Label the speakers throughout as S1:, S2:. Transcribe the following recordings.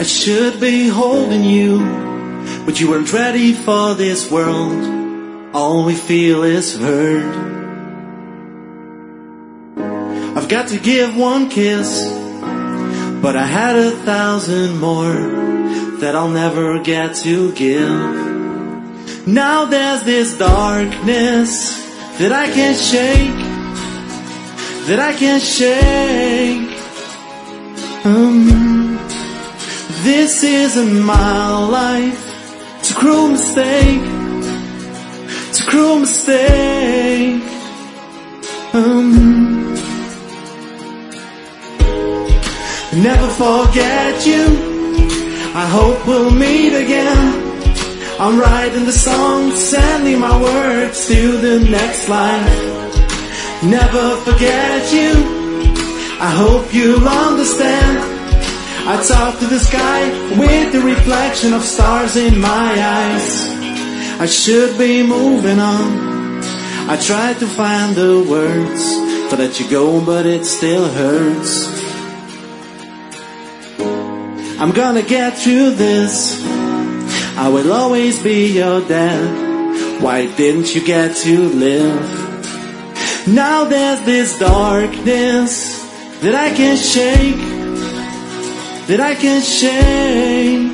S1: should be holding you, but you weren't ready for this world. All we feel is hurt. I've got to give one kiss, but I had 1,000 more that I'll never get to give. Now there's this darkness that I can't shake, that I can't shake. This isn't my life. It's a cruel mistake. It's a cruel mistake. Never forget you. I hope we'll meet again. I'm writing the song, sending my words to the next life. Never forget you. I hope you'll understand. I talk to the sky with the reflection of stars in my eyes. I should be moving on. I tried to find the words to let you go, but it still hurts. I'm gonna get through this. I will always be your dad. Why didn't you get to live? Now there's this darkness that I can't shake, that I can't shake.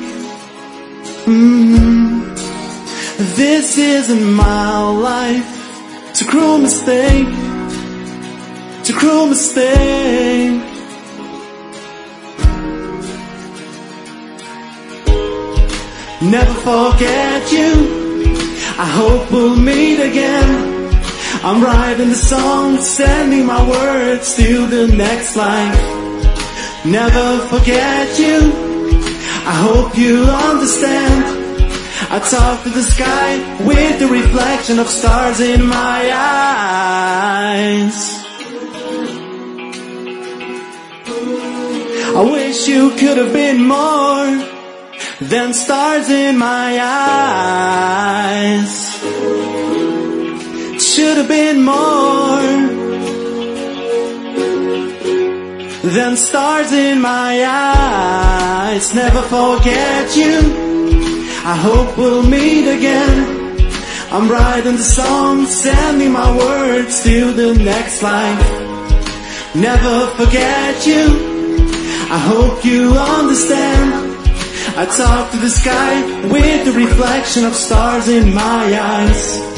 S1: This isn't my life. It's a cruel mistake. It's a cruel mistake. Never forget you. I hope we'll meet again. I'm writing the song, sending my words to the next life. Never forget you. I hope you understand. I talk to the sky with the reflection of stars in my eyes. I wish you could have been more than stars in my eyes. Should have been more than stars in my eyes. Never forget you. I hope we'll meet again. I'm writing the song, sending my words to the next life. Never forget you. I hope you understand. I talk to the sky with the reflection of stars in my eyes.